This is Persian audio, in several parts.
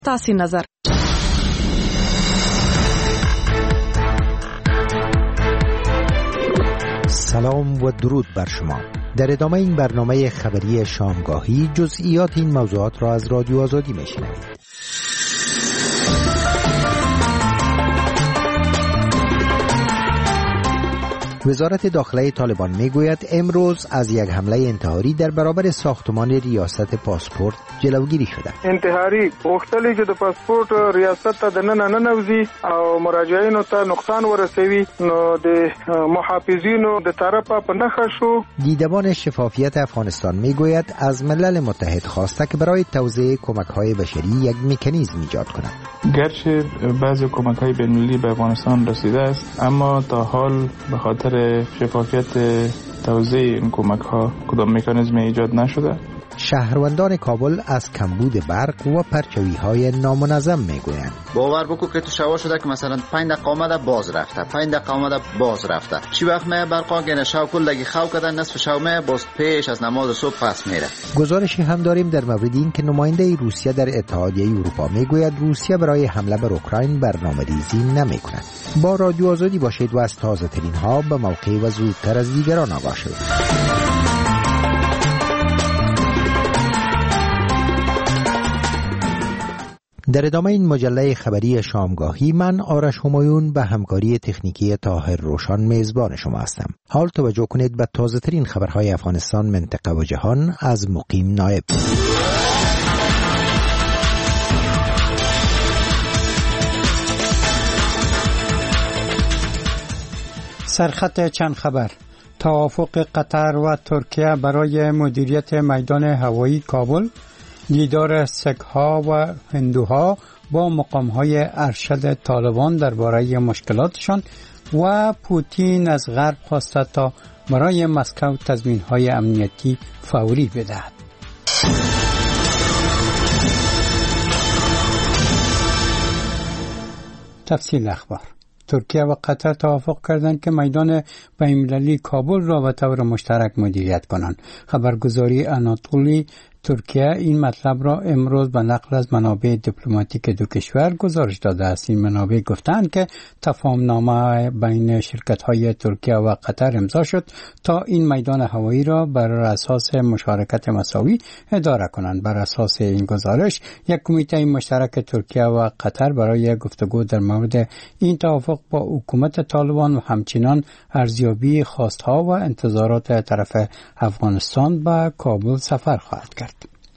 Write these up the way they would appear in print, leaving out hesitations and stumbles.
تاسې نظر. سلام و درود بر شما. در ادامه این برنامه خبری شامگاهی جزئیات این موضوعات را از رادیو آزادی میشنوید. وزارت داخله طالبان میگوید امروز از یک حمله انتحاری در برابر ساختمان ریاست پاسپورت جلوگیری شده. انتحاری غوښتل چې د پاسپورت ریاست ته دننه ننوځي او مراجعینو ته نقصان ورسوي، نو د محافظینو د طرفه په نښه شو. دیدبان شفافیت افغانستان میگوید از ملل متحد خواسته که برای توزیع کمک‌های بشری یک مکانیزم ایجاد کند. گرچه بعضی کمک‌های بین‌المللی به افغانستان رسیده است، اما تا حال به خاطر شفافیت توزیع این کمک‌ها کدام مکانیزم ایجاد نشده. شهروندان کابل از کمبود برق و پرچوی‌های نامنظم میگویند. باور بکن که تو شوا شده که مثلا 5 دقیقه آمده باز رفته، 5 دقیقه آمده باز رفته. چی وقت می برقا گنه شو کلگی خو کردن، نصف شو می باز پیش از نماز صبح پس میره. گزارشی هم داریم در مورد این که نماینده روسیه در اتحادیه اروپا میگوید روسیه برای حمله بر اوکراین برنامه‌ریزی نمی‌کند. با رادیو آزادی باشید و از تازه‌ترین ها به موقع و زودتر از دیگران آگاه شوید. در ادامه این مجله خبری شامگاهی من آرش همایون به همکاری تکنیکی طاهر روشان میزبان شما هستم. حال توجه کنید به تازه ترین خبرهای افغانستان، منطقه و جهان از مقیم نایب. سرخط چند خبر: توافق قطر و ترکیه برای مدیریت میدان هوایی کابل، دیدار سک‌ها و هندوها با مقام‌های ارشد طالبان درباره مشکلاتشان و پوتین از غرب خواسته تا برای مسکو تضمین‌های امنیتی فوری بدهد. تفصیل اخبار: ترکیه و قطر توافق کردند که میدان بین‌المللی کابل را به طور مشترک مدیریت کنند. خبرگزاری آناتولی ترکیه این مطلب را امروز به نقل از منابع دیپلماتیک دو کشور گزارش داده است. این منابع گفتند که تفاهمنامه بین شرکت‌های ترکیه و قطر امضا شد تا این میدان هوایی را بر اساس مشارکت مساوی اداره کنند. بر اساس این گزارش یک کمیته مشترک ترکیه و قطر برای گفتگو در مورد این توافق با حکومت طالبان و همچنین ارزیابی خواست‌ها و انتظارات طرف افغانستان به کابل سفر خواهد کرد.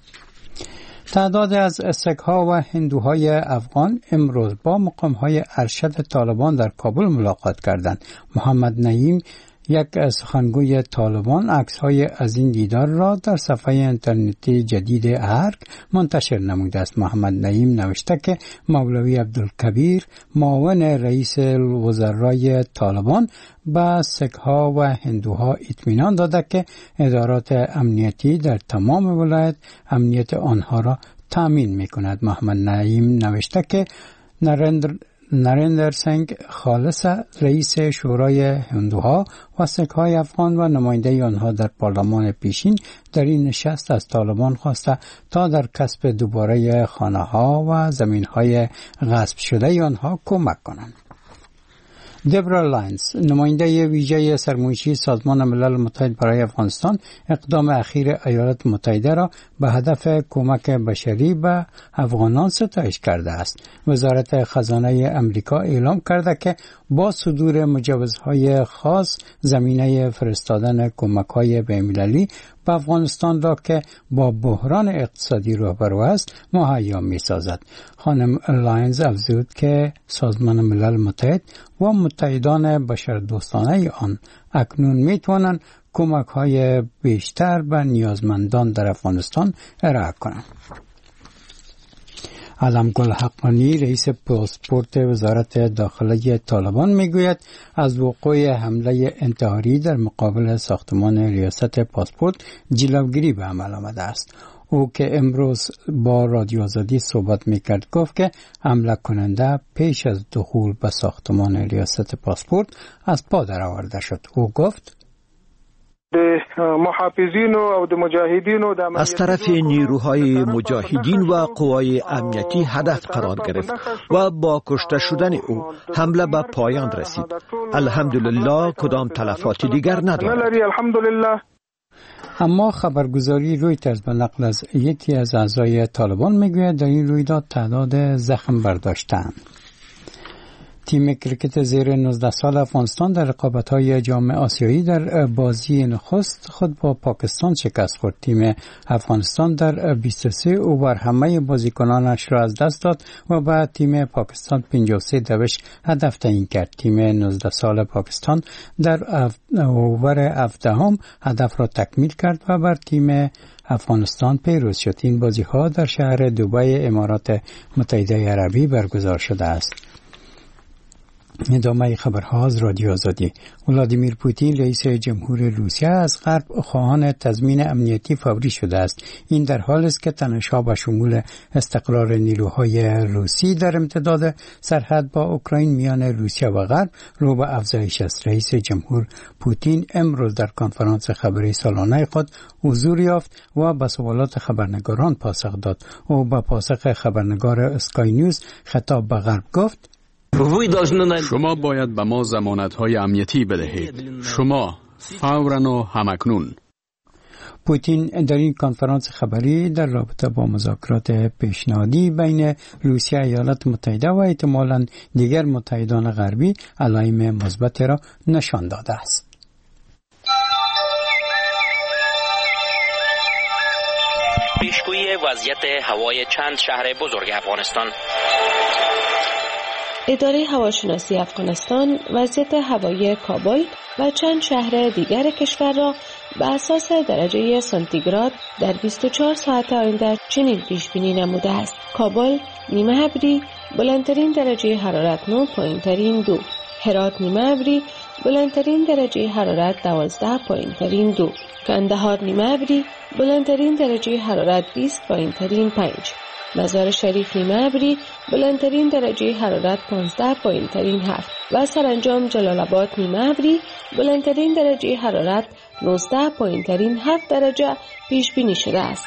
تعداد از سک‌ها و هندوهای افغان امروز با مقام‌های ارشد طالبان در کابل ملاقات کردند. محمد نعیم، یک سخنگوی طالبان، عکس‌های از این دیدار را در صفحه اینترنتی جدید ارگ منتشر نموده است. محمد نعیم نوشته که مولوی عبدالکبیر، معاون رئیس وزرای طالبان، به سک‌ها و هندوها اطمینان داده که ادارات امنیتی در تمام ولایت امنیت آنها را تامین می‌کند. محمد نعیم نوشته که نریندر سنگ خالص، رئیس شورای هندوها و سک‌های افغان و نماینده آنها در پارلمان پیشین، در این نشست از طالبان خواسته تا در کسب دوباره خانه‌ها و زمین‌های غصب شده آنها کمک کنند. دبرا لاینز، نماینده ویژه سرمایه‌ای سازمان ملل متحد برای افغانستان، اقدام اخیر ایالات متحده را به هدف کمک بشری به افغانان ستایش کرده است. وزارت خزانه امریکا اعلام کرده که با صدور مجوزهای خاص زمینه فرستادن کمک‌های بین‌المللی به افغانستان را که با بحران اقتصادی روبرو است مهیا می‌سازد. خانم لاینز افزود که سازمان ملل متحد و متحدان بشردوستانه آن اکنون می‌توانند کمک‌های بیشتر به نیازمندان در افغانستان ارائه کنند. علم گل حقانی، رئیس پاسپورت وزارت داخله طالبان، میگوید از وقوع حمله انتحاری در مقابل ساختمان ریاست پاسپورت جلوگیری به عمل آمده است. او که امروز با رادیو آزادی صحبت میکرد گفت که حمله کننده پیش از دخول به ساختمان ریاست پاسپورت از پا درآورده شد. او گفت محافظین و د مجاهدین از طرف نیروهای مجاهدین و قوای امنیتی هدف قرار گرفت و با کشته شدن او حمله به پایان رسید. الحمدلله کدام تلفات دیگر ندارد. اما خبرگزاری رویترز به نقل از یکی از اعضای طالبان میگوید در این رویداد تعداد زخم برداشتند. تیم کرکت زیر 19 سال افغانستان در رقابت‌های جام آسیایی در بازی نخست خود با پاکستان شکست خورد. تیم افغانستان در 23 اوور همه بازیکنانش را از دست داد و بعد تیم پاکستان 53 دوش هدف تعیین کرد. تیم 19 سال پاکستان در اوور 17 هدف را تکمیل کرد و بر تیم افغانستان پیروز شد. این بازی‌ها در شهر دبی امارات متحده عربی برگزار شده است. ادامه خبرها از رادیو آزادی. ولادیمیر پوتین رئیس جمهور روسیه از غرب خواهان تضمین امنیتی فوری شده است. این در حالی است که تنش‌ها به شمول استقرار نیروهای روسی در امتداد سرحد با اوکراین میان روسیه و غرب رو به افزایش است. رئیس جمهور پوتین امروز در کنفرانس خبری سالانه خود حضور یافت و به سوالات خبرنگاران پاسخ داد. او به پاسخ خبرنگار اسکای نیوز خطاب به غرب گفت: شما باید به ما ضمانت‌های امنیتی بدهید. شما فوراً و همکنون. پوتین در این کنفرانس خبری در رابطه با مذاکرات پیشنهادی بین روسیه و ایالات متحده و احتمالاً دیگر متحدان غربی علائم مثبت را نشان داده است. پیشگویی وضعیت هوای چند شهر بزرگ افغانستان. اداره هواشناسی افغانستان وضعیت هوایی کابل و چند شهر دیگر کشور را به اساس درجه سانتیگراد در 24 ساعت آینده چنین پیش بینی نموده است: کابل نیمه ابری، بلندترین درجه حرارت 9، پایینترین 2. هرات نیمه ابری، بلندترین درجه حرارت 12، پایینترین 2. کندهار نیمه ابری، بلندترین درجه حرارت 20، پایینترین 5. مزار شریف نیمه ابری، بلندترین درجه حرارت 15، پایینترین 7 و سرانجام جلال آباد نیمه ابری، بلندترین درجه حرارت 19، پایینترین 7 درجه پیش بینی شده است.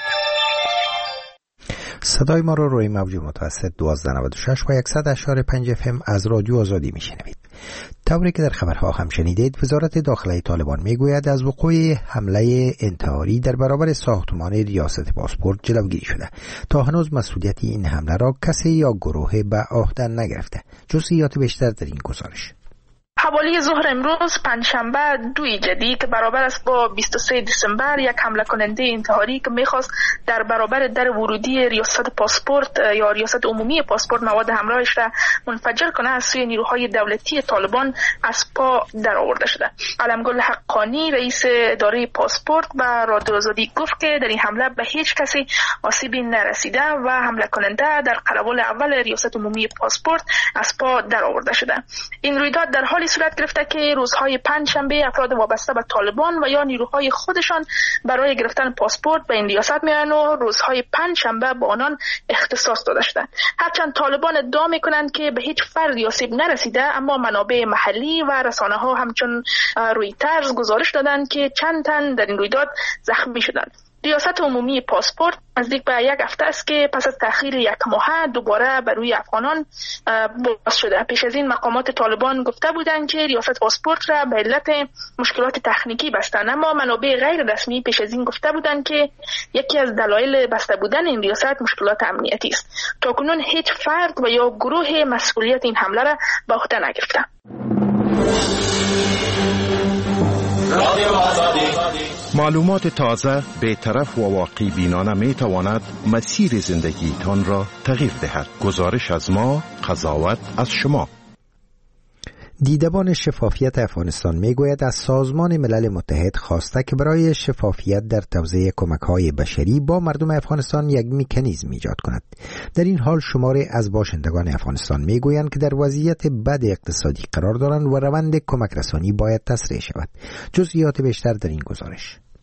صدای ما را روی موج متوسط 1296 و 100.5 FM از رادیو آزادی میشنوید. طوری که در خبرها هم شنیدید، وزارت داخله طالبان میگوید از وقوع حمله انتحاری در برابر ساختمان ریاست پاسپورت جلوگیری شده. تا هنوز مسئولیت این حمله را کسی یا گروه به عهده نگرفته. جزئیات بیشتر در این گزارش. حوالی ظهر امروز پنجشنبه 2 جدی که برابر است با 23 دسامبر یک حمله کننده انتحاری که میخواست در برابر در ورودی ریاست پاسپورت یا ریاست عمومی پاسپورت مواد همراهش را منفجر کنه از سوی نیروهای دولتی طالبان از پا در آورده شده. علمگل حقانی رئیس اداره پاسپورت به رادیو آزادی گفت که در این حمله به هیچ کسی آسیبی نرسیده و حمله کننده در قراول اول ریاست عمومی پاسپورت از پا در آورده شده. این رویداد در حالی صورت گرفته که روزهای پنجشنبه افراد وابسته به طالبان و یا نیروهای خودشان برای گرفتن پاسپورت به این ریاست میان و روزهای پنجشنبه به آنان اختصاص داده شده. هرچند طالبان ادعا میکنند که به هیچ فردی آسیب نرسیده، اما منابع محلی و رسانه ها همچون رویترز گزارش دادند که چند تن در این رویداد زخمی شدند. ریاست عمومی پاسپورت نزدیک به یک هفته است که پس از تأخیر یک ماه دوباره بر روی افغانان باز شده. پیش از این مقامات طالبان گفته بودند که ریاست پاسپورت را به علت مشکلات تکنیکی بستند، اما منابع غیر رسمی پیش از این گفته بودند که یکی از دلایل بسته بودن این ریاست مشکلات امنیتی است. تاکنون هیچ فرد و یا گروه مسئولیت این حمله را به عهده نگرفته. معلومات تازه، بی‌طرف و واقعی بینانه می تواند مسیر زندگیتان را تغییر دهد. گزارش از ما، قضاوت از شما. دیدبان شفافیت افغانستان میگوید از سازمان ملل متحد خواسته که برای شفافیت در توزیع کمک‌های بشری با مردم افغانستان یک مکانیزم ایجاد کند. در این حال شماری از باشندگان افغانستان میگویند که در وضعیت بد اقتصادی قرار دارند و روند کمک رسانی باید تسریع شود. جزئیات بیشتر در این گزارش.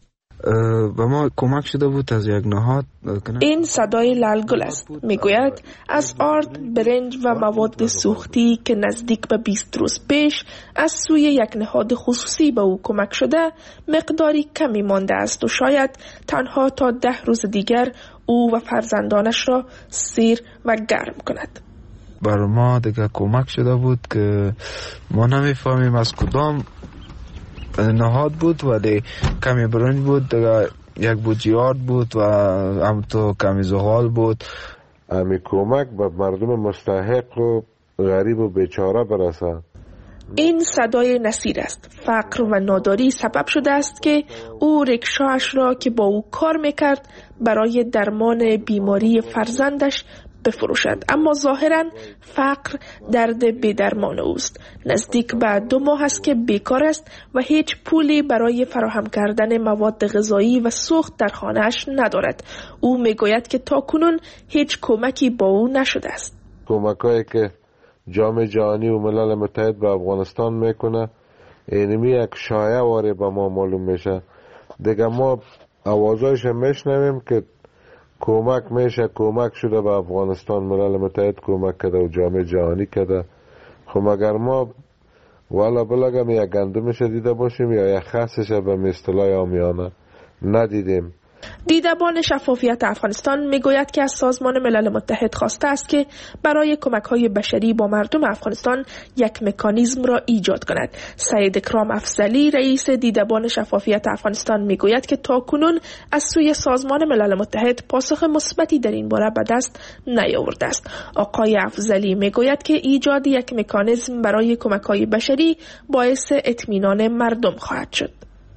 به ما کمک شده بود از یک نهاد. این صدای لالگل است. میگوید از آرد، برنج و مواد سوختی که نزدیک به 20 روز پیش از سوی یک نهاد خصوصی به او کمک شده مقداری کمی مانده است و شاید تنها تا 10 روز دیگر او و فرزندانش را سیر و گرم کند. بر ما دیگه کمک شده بود که ما نمیفهمیم از کدام نهاد بود، ولی کمی برنج بود، دیگه یک بوجیارد بود و همونطور کمی زغال بود. امی کمک به مردم مستحق و غریب و بیچاره برسه. این صدای نصیر است. فقر و ناداری سبب شده است که او رکشاش را که با او کار میکرد برای درمان بیماری فرزندش بفروشد، اما ظاهرا فقر درد بی‌درمان اوست. نزدیک به 2 ماه است که بیکار است و هیچ پولی برای فراهم کردن مواد غذایی و سوخت در خانه‌اش ندارد. او میگوید که تاکنون هیچ کمکی با او نشده است. کمکایی که جام جهانی و ملل متحد به افغانستان میکنه اینمی یک شایعه واری به ما معلوم میشه. دیگه ما آوازایش میشنویم که کمک میشه، کمک شده به افغانستان، ملل متحد کمک کرده و جامعه جهانی کرده. خب مگر ما والا بلگم یک گندمش دیده باشیم یا یک خسش به اصطلاح عامیانه ندیدیم. دیدبان شفافیت افغانستان میگوید که از سازمان ملل متحد خواسته است که برای کمک‌های بشری با مردم افغانستان یک مکانیزم را ایجاد کند. سید اکرام افضلی رئیس دیدبان شفافیت افغانستان میگوید که تاکنون از سوی سازمان ملل متحد پاسخ مثبتی در این باره به دست نیاورده است. آقای افضلی میگوید که ایجاد یک مکانیزم برای کمک‌های بشری باعث اطمینان مردم خواهد شد.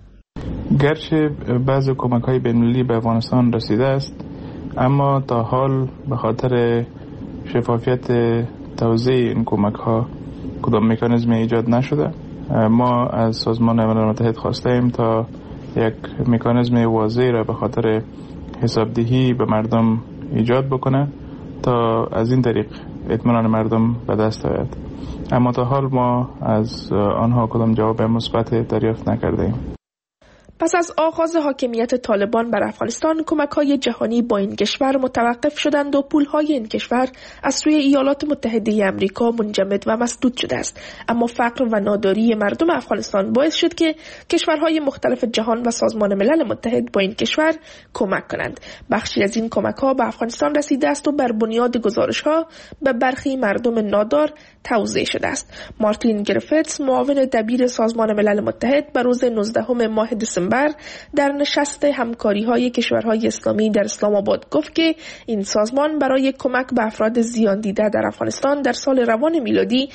گرچه بعضی کمک‌های بین‌المللی به افغانستان رسیده است، اما تا حال به خاطر شفافیت توزیع این کمک‌ها کدام مکانیزم ایجاد نشده. ما از سازمان ملل متحد خواسته ایم تا یک مکانیزم واضح را به خاطر حسابدهی به مردم ایجاد بکنه تا از این طریق اطمینان مردم به دست آید. اما تا حال ما از آنها کدام جواب مثبت دریافت نکرده ایم. پس از آغاز حاکمیت طالبان بر افغانستان کمک‌های جهانی با این کشور متوقف شدند و پول‌های این کشور از سوی ایالات متحده آمریکا منجمد و مسدود شده است. اما فقر و ناداری مردم افغانستان باعث شد که کشورهای مختلف جهان و سازمان ملل متحد با این کشور کمک کنند. بخشی از این کمک‌ها به افغانستان رسیده است و بر بنیاد گزارش‌ها به برخی مردم نادار توزیع شده است. مارتین گریفیتس، معاون دبیر سازمان ملل متحد، به روز 19 ماه دسامبر در نشست همکاری‌های کشورهای اسلامی در اسلام آباد گفت که این سازمان برای کمک به افراد زیان دیده در افغانستان در سال روان میلادی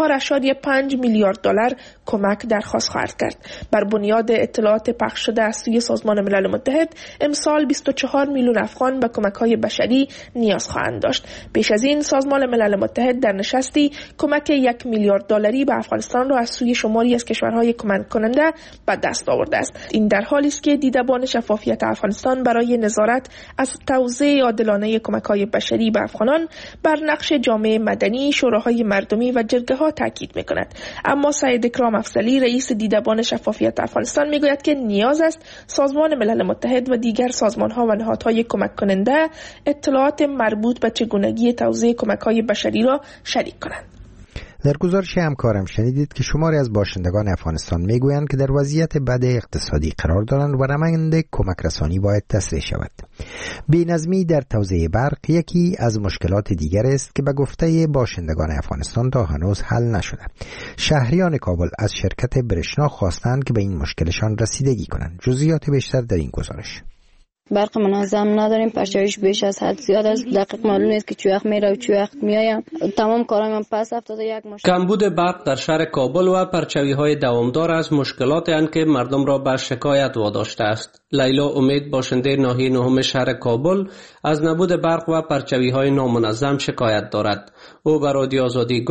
4.5 میلیارد دلار کمک درخواست خواهد کرد. بر بنیاد اطلاعات پخش شده از سوی سازمان ملل متحد، امسال 24 میلیون افغان به کمک‌های بشری نیاز خواهند داشت. پیش از این سازمان ملل متحد در نشستی کمک 1 میلیارد دلاری به افغانستان را از سوی شماری از کشورهای کمک کننده به دست آورده است. این در حالی است که دیدبان شفافیت افغانستان برای نظارت از توزیع عادلانه کمک‌های بشری به افغانان بر نقش جامعه مدنی، شوراهای مردمی و جرگه‌ها تاکید می‌کند. اما سید اکرام افضلی رئیس دیدبان شفافیت افغانستان می‌گوید که نیاز است سازمان ملل متحد و دیگر سازمان‌ها و نهادهای کمک کننده اطلاعات مربوط به چگونگی توزیع کمک‌های بشری را شریک کنند. در گزارش همکارم شنیدید که شماری از باشندگان افغانستان میگویند که در وضعیت بد اقتصادی قرار دارند و روند کمک رسانی باید تسریع شود. بی‌نظمی در توزیع برق یکی از مشکلات دیگر است که به گفته باشندگان افغانستان تا هنوز حل نشده. شهریان کابل از شرکت برشنا خواستند که به این مشکلشان رسیدگی کنند. جزئیات بیشتر در این گزارش. برق منظم نداریم، پرچاویش بیش از حد زیاد است، دقیق معلوم نیست که چه وقت میره و چه وقت میاد. تمام کارام من پس افتاده. یک مشکل کمبود برق در شهر کابل و پرچاوی‌های دوامدار از مشکلاتی اند که مردم را به شکایت واداشته است. لیلا امید باشنده ناحیه 9 شهر کابل از نبود برق و پرچاوی‌های نامنظم شکایت دارد. او به رادیو آزادی گفت: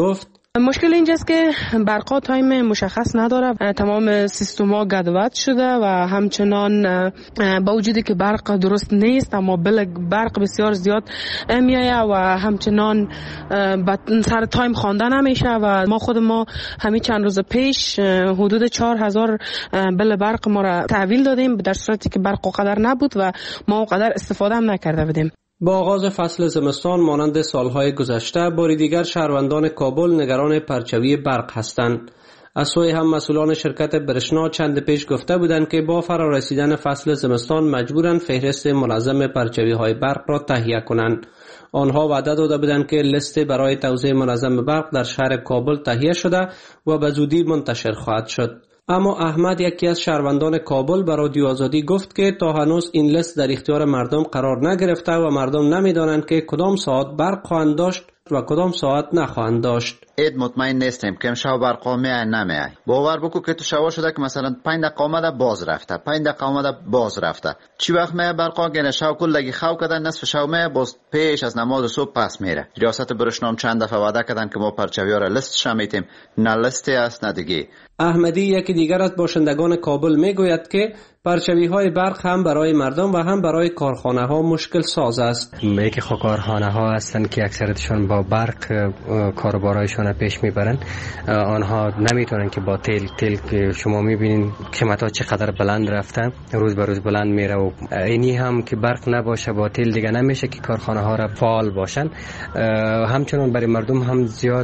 مشکل اینجاست که برقا تایم مشخص نداره، تمام سیستما گدوت شده و همچنان با وجودی که برق درست نیست اما برق بسیار زیاد میایه و همچنان سر تایم خوانده نمیشه و ما همین چند روز پیش حدود 4000 بل برق ما را تحویل دادیم در صورتی که برق قدر نبود و ما اونقدر استفاده هم نکرده بودیم. با آغاز فصل زمستان مانند سالهای گذشته باری دیگر شهروندان کابل نگران پرچوی برق هستند. از سوی هم مسئولان شرکت برشنا چند پیش گفته بودند که با فرارسیدن فصل زمستان مجبورند فهرست منظم پرچوی های برق را تهیه کنند. آنها وعده داده بودند که لیست برای توزیع منظم برق در شهر کابل تهیه شده و به زودی منتشر خواهد شد. اما احمد، یکی از شهروندان کابل، به رادیو آزادی گفت که تا هنوز این لیست در اختیار مردم قرار نگرفته و مردم نمیدانند که کدام ساعت برق خواهند داشت و کدام ساعت نخواهند داشت. اید مطمئن نیستیم که امشب برقا میای نمیای. باور بکو که تو شوا شده که مثلا 5 دقیقه آمده باز رفته، 5 دقیقه آمده باز رفته. چی وقت میای برقا گنه شو کلگی خو کردن، نصف شو میای باز پیش از نماز صبح پس میره. ریاست برشنام چند دفعه وعده کردن که ما پرچویا را لیستش میتیم، نه لیستی است نه دیگه. احمدی، یکی دیگر از باشندگان کابل، میگوید که پرچوی های برق هم برای مردم و هم برای کارخانه ها مشکل ساز است. یکی کارخانه ها هستند که اکثرتشون با برق کاربارایشون پیش میبرن، آنها نمیتونن که با تیل که شما میبینین قیمت ها چقدر بلند رفته، روز به روز بلند میره و اینی هم که برق نباشه با تیل دیگه نمیشه که کارخانه ها را فعال باشن. همچنان برای مردم هم زیاد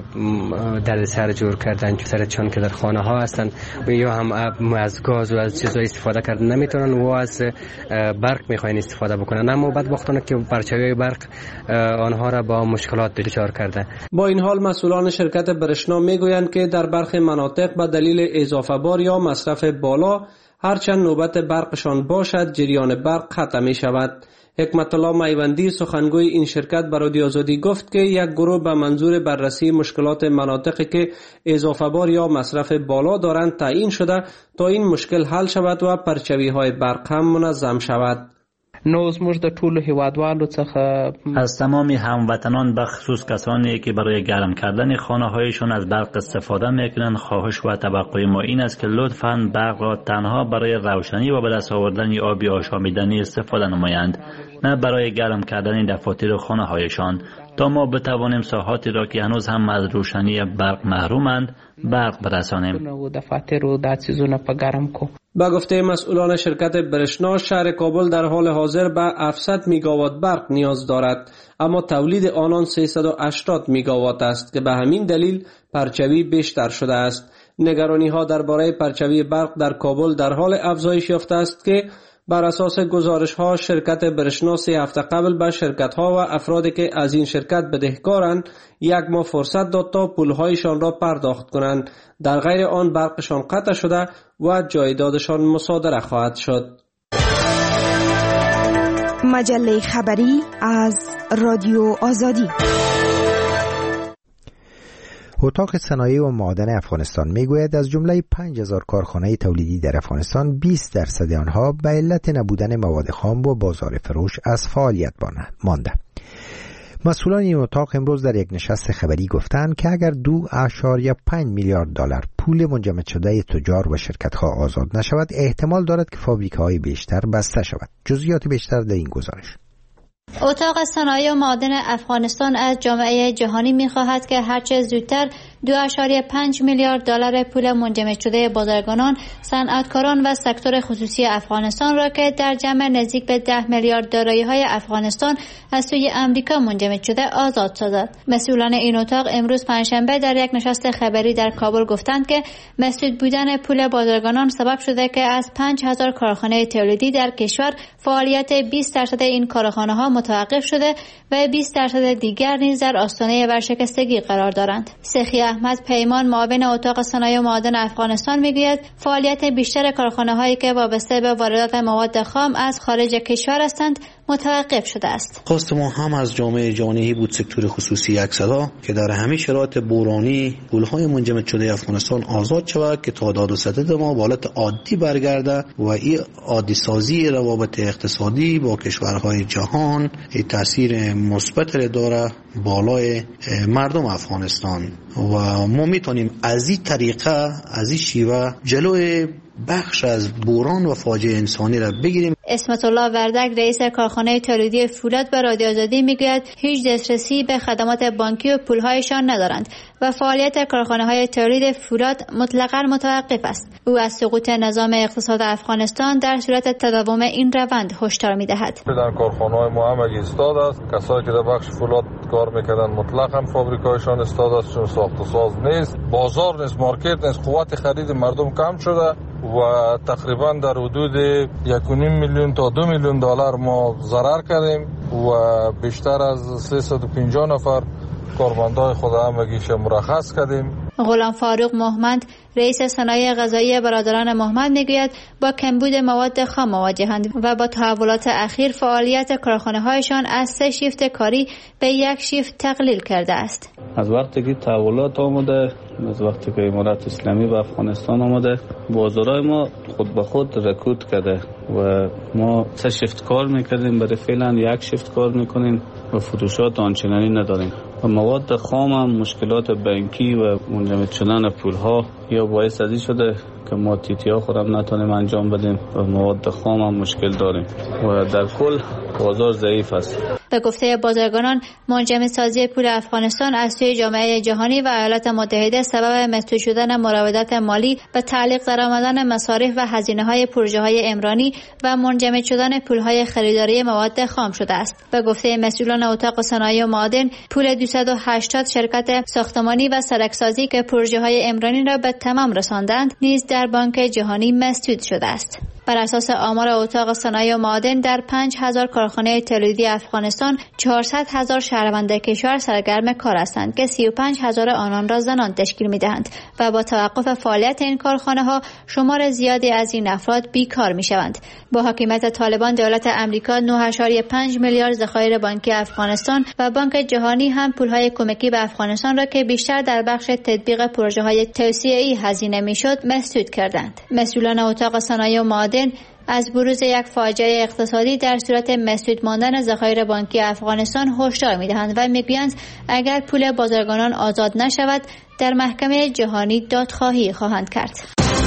دردسر جور کردن، چون که در خانه ها هستن یا هم از گاز و از چیزای استفاده کردن نمیتونن و از برق میخواین استفاده بکنن، اما بدبختانه که پرچوی برق آنها را با مشکلات دچار کرده. با این حال مسئولان شرکت برشنا میگویند که در برخی مناطق به دلیل اضافه بار یا مصرف بالا هرچند نوبت برقشان باشد جریان برق قطع می شود. حکمت الله میوندی، سخنگوی این شرکت، به رادیو آزادی گفت که یک گروه به منظور بررسی مشکلات مناطقی که اضافه بار یا مصرف بالا دارند تعیین شده تا این مشکل حل شود و پرچوی های برق هم منظم شود. نو زموږ د ټولو هیوادوالو څخه از تمام هموطنان به خصوص کسانی که برای گرم کردن خانه هایشان از برق استفاده میکنند خواهش و توقع ما این است که لطفاً برق را تنها برای روشنی و به دست آوردن آبی آشامیدنی استفاده نمایند، نه برای گرم کردن دفاتر خانه هایشان، تا ما بتوانیم ساحاتی را که هنوز هم از روشنی برق محرومند برق برسانیم. با گفته مسئولان شرکت برشنا، شهر کابل در حال حاضر به 700 میگاوات برق نیاز دارد، اما تولید آنان 380 میگاوات است که به همین دلیل پرچوی بیشتر شده است. نگرانی ها درباره پرچوی برق در کابل در حال افزایش یافته است که بر اساس گزارش ها شرکت برشنا 3 هفته قبل به شرکت ها و افرادی که از این شرکت بدهکارند 1 ماه فرصت داد تا پول هایشان را پرداخت کنند، در غیر آن برقشان قطع شده و جایدادشان مصادره خواهد شد. مجله خبری از رادیو آزادی. اتاق صنایع و معادن افغانستان میگوید از جمله 5000 کارخانه تولیدی در افغانستان 20% آنها به علت نبودن مواد خام و بازار فروش از فعالیت مانده. مسئولان این اتاق امروز در یک نشست خبری گفتند که اگر 2.5 میلیارد دلار پول منجمد شده تجار و شرکت‌ها آزاد نشود، احتمال دارد که فابریکه‌های بیشتر بسته شود. جزئیات بیشتر در این گزارش. اتاق صنایع و معادن افغانستان از جامعه جهانی می‌خواهد که هرچه زودتر 2.5 میلیارد دلار پول منجمد شده بازرگانان، صنعتکاران و سکتور خصوصی افغانستان را که در جمع نزدیک به 10 میلیارد دارایی‌های افغانستان از سوی امریکا منجمد شده آزاد سازد. مسئولان این اتاق امروز پنجشنبه در یک نشست خبری در کابل گفتند که مسدود بودن پول بازرگانان سبب شده که از 5000 کارخانه تولیدی در کشور فعالیت 20% این کارخانه‌ها متوقف شده و 20% دیگر نیز در آستانه ورشکستگی قرار دارند. سخی احمد پیمان، معاون اتاق صنایع و معادن افغانستان، میگوید فعالیت بیشتر کارخانه‌هایی که وابسته به واردات مواد خام از خارج کشور هستند متوقف شده است. خواست ما هم از جامعه جهانی بود سکتور خصوصی یک صدا که در همه شرایط بحرانی پولهای منجمد شده افغانستان آزاد شود که تعداد و سدد ما به حالت عادی برگرده و این عادی سازی روابط اقتصادی با کشورهای جهان تاثیر مثبت داره بالای مردم افغانستان و ما میتونیم از این طریقه از این شیوه جلوی بخش از بحران و فاجعه انسانی را بگیریم. اسمت الله وردک رئیس کارخانه تولیدی فولاد به رادیو آزادی میگوید هیچ دسترسی به خدمات بانکی و پولهایشان ندارند و فعالیت کارخانه‌های تولید فولاد مطلقاً متوقف است. او از سقوط نظام اقتصاد افغانستان در صورت تداوم این روند هشدار می‌دهد. در کارخانه‌های ما هم ایستاده است. کسایی که در بخش فولاد کار می‌کردند مطلقاً فابریکایشان ایستاده است چون ساخت و ساز نیست، بازار نیست، مارکت نیست، قوت خرید مردم کم شده و تقریبا در حدود 1.5 میلیون تا 2 میلیون دلار ما ضرر کردیم و بیشتر از 350 نفر کارمندای خود همگیش مرخص کردیم. غلام فاروق محمد رئیس صنایع غذایی برادران محمد میگوید با کمبود مواد خام مواجهند و با تحولات اخیر فعالیت کارخانه‌هایشان از 3 شیفت کاری به 1 شیفت تقلیل کرده است. از وقتی که تحولات آمده، از وقتی که امارت اسلامی به افغانستان آمده، بازارهای ما خود به خود رکود کرده و ما 3 شیفت کار میکردیم، برای فعلا 1 شیفت کار میکنیم و فروشات آنچنانی نداریم. و مواد خام هم مشکلات بانکی و منجمد شدن پولها یا باعث ازی شده که ما تیتیا خودم نتونیم انجام بدیم و مواد خام هم مشکل داریم و در کل بازار ضعیف است. به گفته بازرگانان منجمد سازی پول افغانستان از سوی جامعه جهانی و ایالات متحده سبب مسدود شدن مراودات مالی و تعلیق درآمدن مصارف و هزینه‌های پروژه‌های عمرانی و منجمد شدن پول‌های خریداری مواد خام شده است. به گفته مسئولان اتاق صنایع و معادن پول 280 شرکت ساختمانی و سرکسازی که پروژه‌های عمرانی را به تمام رساندند نیز در بانک جهانی مسدود شده است. بر اساس آمار اتاق صنایع و معادن در 5000 کارخانه تولیدی افغانستان 400,000 شهروند کشور سرگرم کار هستند که 35,000 آنان را زنان تشکیل می‌دهند و با توقف فعالیت این کارخانه‌ها شمار زیادی از این افراد بیکار می‌شوند. با حاکمیت طالبان دولت آمریکا 9.5 میلیارد ذخایر بانکی افغانستان و بانک جهانی هم پول‌های کمکی به افغانستان را که بیشتر در بخش تطبیق پروژه‌های توسعه‌ای هزینه می‌شد مسدود کردند. مسئولان اتاق صنایع و معادن از بروز یک فاجعه اقتصادی در صورت مسدود ماندن ذخایر بانکی افغانستان هشدار می‌دهند و می‌گویند اگر پول بازرگانان آزاد نشود در محکمه جهانی دادخواهی خواهند کرد.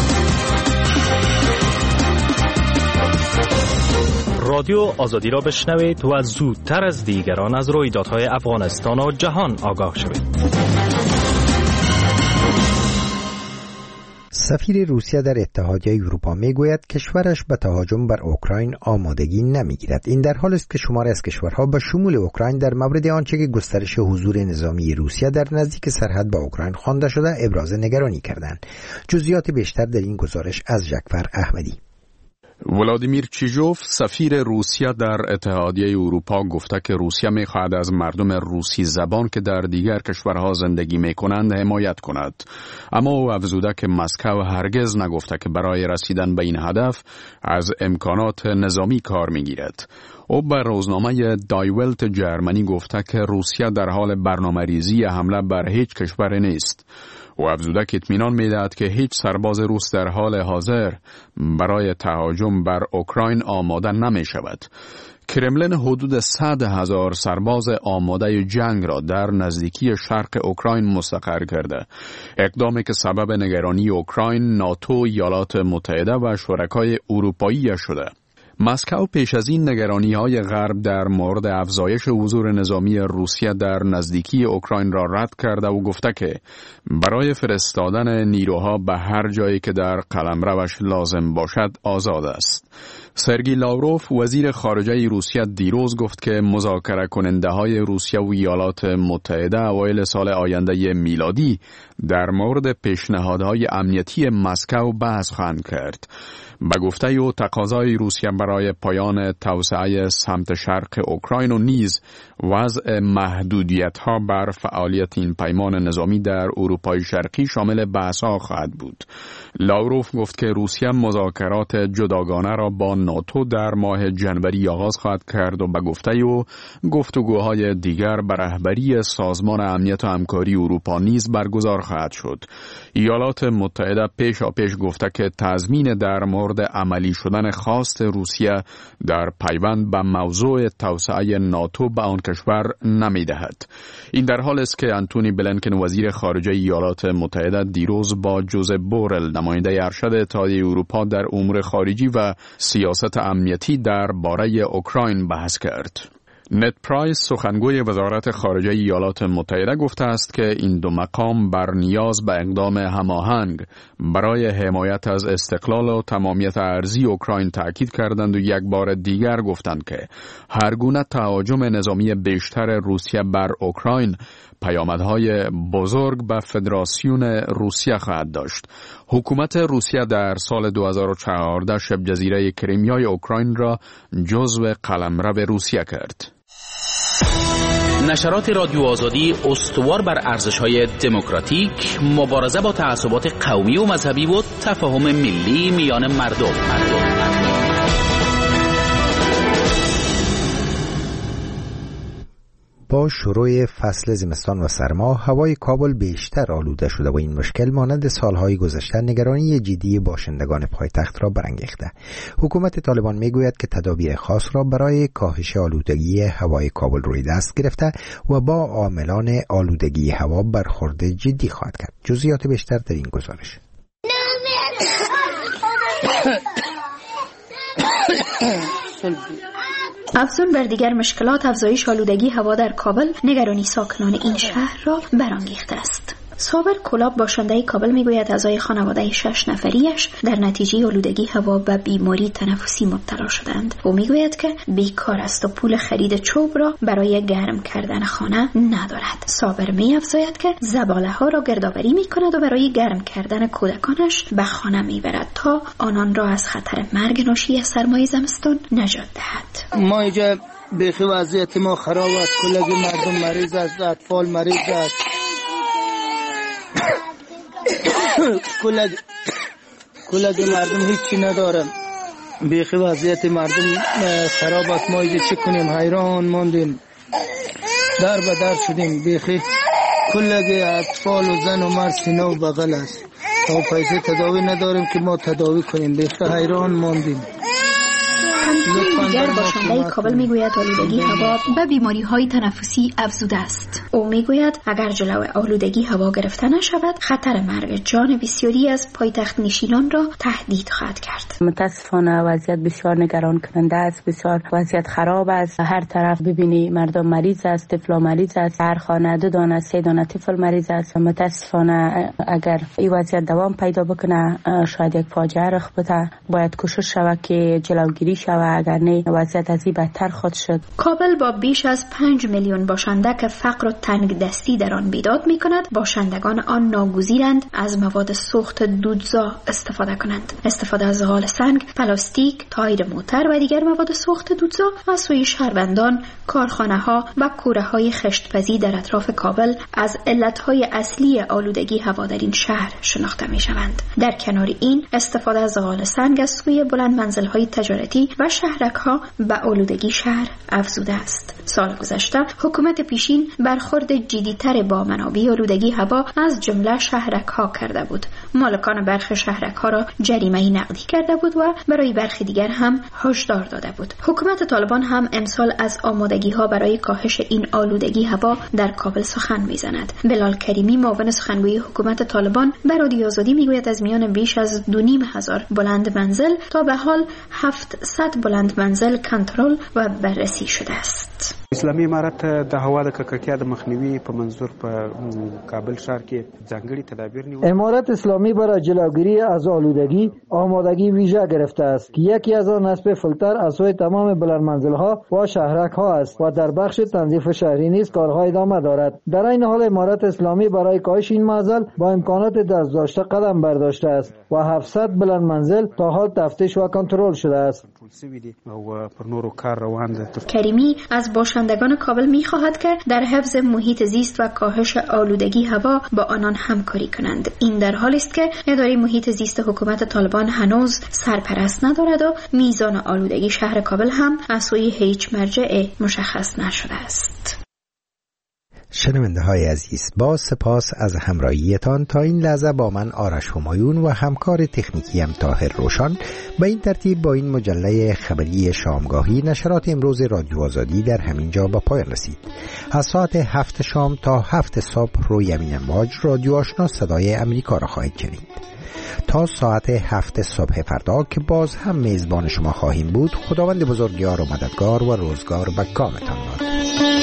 رادیو آزادی را بشنوید و زودتر از دیگران از رویدادهای افغانستان و جهان آگاه شوید. سفیر روسیه در اتحادیه اروپا میگوید کشورش به تهاجم بر اوکراین آمادگی نمیگیرد. این در حالی است که شماری از کشورها به شمول اوکراین در مورد آنچه که گسترش حضور نظامی روسیه در نزدیک سرحد با اوکراین خوانده شده ابراز نگرانی کردند. جزئیات بیشتر در این گزارش از ژکفر احمدی. ولادیمیر چیژوف سفیر روسیه در اتحادیه اروپا گفته که روسیه می‌خواهد از مردم روسی زبان که در دیگر کشورها زندگی می‌کنند حمایت کند، اما او افزوده که مسکو هرگز نگفته که برای رسیدن به این هدف از امکانات نظامی کار می‌گیرد. او به روزنامه دایولت جرمنی گفته که روسیه در حال برنامه‌ریزی حمله بر هیچ کشور نیست. و افزوده که اطمینان می‌دهد که هیچ سرباز روس در حال حاضر برای تهاجم بر اوکراین آماده نمی‌شود. کرملین حدود 100,000 سرباز آماده جنگ را در نزدیکی شرق اوکراین مستقر کرده، اقدامی که سبب نگرانی اوکراین، ناتو، ایالات متحده و شرکای اروپایی شده. مسکو پیش از این نگرانی‌های غرب در مورد افزایش حضور نظامی روسیه در نزدیکی اوکراین را رد کرده و گفته که برای فرستادن نیروها به هر جایی که در قلمروش لازم باشد آزاد است. سرگئی لاوروف وزیر خارجه روسیه دیروز گفت که مذاکره کننده های روسیه و ایالات متحده اوایل سال آینده میلادی در مورد پیشنهادهای امنیتی مسکو بحث خواهند کرد. به گفته او تقاضای روسیه برای پایان توسعه سمت شرق اوکراین و نیز وضع محدودیت‌ها بر فعالیت این پیمان نظامی در اروپای شرقی شامل بحث‌ها خواهد بود. لاوروف گفت که روسیه مذاکرات جداگانه را با ناتو در ماه جنوری آغاز خواهد کرد و به گفته او گفتگوهای دیگر به رهبری سازمان امنیت و همکاری اروپا نیز برگزار خواهد شد. ایالات متحده پیشاپیش گفته که تضمین در مورد عملی شدن خواست روسیه در پیوند به موضوع توسعه ناتو به آن کشور نمی‌دهد. این در حال است که انتونی بلینکن وزیر خارجه ایالات متحده دیروز با جوزپ بورل نماینده ارشد اتحادیه اروپا در امور خارجی و سیاست امنیتی درباره اوکراین بحث کرد. نت پرایس سخنگوی وزارت خارجه ایالات متحده گفته است که این دو مقام بر نیاز به اقدام هماهنگ برای حمایت از استقلال و تمامیت ارضی اوکراین تاکید کردند و یک بار دیگر گفتند که هر گونه تهاجم نظامی بیشتر روسیه بر اوکراین پیامدهای بزرگ به فدراسیون روسیه خواهد داشت. حکومت روسیه در سال 2014 شبه جزیره کریمیای اوکراین را جزو قلمرو روسیه کرد. نشرات رادیو آزادی استوار بر ارزش‌های دموکراتیک، مبارزه با تعصبات قومی و مذهبی و تفاهم ملی میان مردم. با شروع فصل زمستان و سرما هوای کابل بیشتر آلوده شده و این مشکل مانند سالهای گذشته نگرانی جدی باشندگان پایتخت را برانگیخته. حکومت طالبان میگوید که تدابیر خاص را برای کاهش آلودگی هوای کابل روی دست گرفته و با عاملان آلودگی هوا برخورد جدی خواهد کرد. جزئیات بیشتر در این گزارش. افزون بر دیگر مشکلات افزایش آلودگی هوا در کابل نگرانی ساکنان این شهر را برانگیخته است. صابر کلاب باشنده کابل میگوید اعضای خانواده 6 نفریش در نتیجه آلودگی هوا به بیماری تنفسی مبتلا شدند. او میگوید که بیکار است و پول خرید چوب را برای گرم کردن خانه ندارد. صابر می‌افزاید که زباله ها را گردآوری می‌کند و برای گرم کردن کودکانش به خانه میبرد تا آنان را از خطر مرگ ناشی از سرمای زمستان نجات دهد. ما اینجا بیخی وضعیت ما خراب است، کلگی مردم مریض است، اطفال مریض است، کلگی مردم هیچی ندارم، بیخی وضعیت مردم خراب است. ما اینجا چی کنیم؟ حیران ماندیم، در به در شدیم، بیخی کلگی اطفال و زن و مرد سینه و بغل است. ما پیسه تداوی نداریم که ما تداوی کنیم، بیخی حیران ماندیم. دیگر باشنده کابل میگوید آلودگی هوا به بیماری‌های تنفسی افزوده است. او میگوید اگر جلو آلودگی هوا گرفته نشود خطر مرگ جان بسیاری از پایتخت نشینان را تهدید خواهد کرد. متاسفانه وضعیت بسیار نگران کننده است، بسیار وضعیت خراب است. هر طرف ببینی مردم مریض است، طفل مریض است، هر خانه 2 دانه 3 دانه طفل مریض است. متاسفانه اگر این وضعیت دوام پیدا بکنه شاید یک فاجعه رخ بده. باید کوشش شود که جلوگیری شود، اگر نه وضعیت از این بدتر خواهد شد. کابل با بیش از 5 میلیون باشنده که فقر و تنگ دستی در آن بیداد می کند، باشندگان آن ناگزیرند از مواد سوخت دودزا استفاده کنند. استفاده از غال سنگ، پلاستیک، تایر موتر و دیگر مواد سوخت دودزا از سوی شهروندان، کارخانه ها و کوره های خشتپزی در اطراف کابل از علتهای اصلی آلودگی هوا در این شهر شناخته می شوند. در کنار این استفاده از غال سنگ از سوی بلند منزل های تجارتی و شهرک ها به آلودگی شهر افزوده است. سال گذشته حکومت پیشین برخورد جدی‌تر با منابع آلودگی هوا از جمله شهرک ها کرده بود. مالکان برخی شهرک ها را جریمه نقدی کرده بود و برای برخی دیگر هم هشدار داده بود. حکومت طالبان هم امسال از آمادگی ها برای کاهش این آلودگی هوا در کابل سخن میزند. بلال کریمی معاون سخنگوی حکومت طالبان به رادیو آزادی میگوید از میان بیش از 2,500 بلند منزل تا به حال 700 بلند منزل کنترل و بررسی شده است. اسلامي امارت د هوا د ککړتیا د مخنیوي په منظور په کابل ښار کې ځانګړي تدابیر نیول. امارت اسلامی برای جلوگیری از آلودگی آمادگی ویژه گرفته است که یکی از آن نصب فیلتر از سوی تمام بلند منزل‌ها و شهرک‌ها است و در بخش تنظیف شهری نیز کارها ادامه دارد. در این حال امارت اسلامی برای کاهش این معضل با امکانات دست‌داشته قدم برداشته است و 700 بلند منزل تا حال تفتیش و کنترل شده است. کریمی از باشندگان کابل می‌خواهد که در حفظ محیط زیست و کاهش آلودگی هوا با آنان همکاری کنند. این در حالی است که اداره محیط زیست حکومت طالبان هنوز سرپرست ندارد و میزان آلودگی شهر کابل هم از سوی هیچ مرجع مشخص نشده است. شنونده های عزیز، با سپاس از همراهیتان. تا این لحظه با من آرش همایون و همکار تکنیکیم طاهر روشن به این ترتیب با این مجله خبری شامگاهی نشرات امروز رادیو آزادی در همین جا به پایان رسید. از ساعت 7 شام تا 7 صبح روی امین امواج رادیو آشنا صدای امریکا را خواهید شنید. تا ساعت 7 صبح فردا که باز هم میزبان شما خواهیم بود، خداوند بزرگوار و مددگار و روزگار به کامتان باد.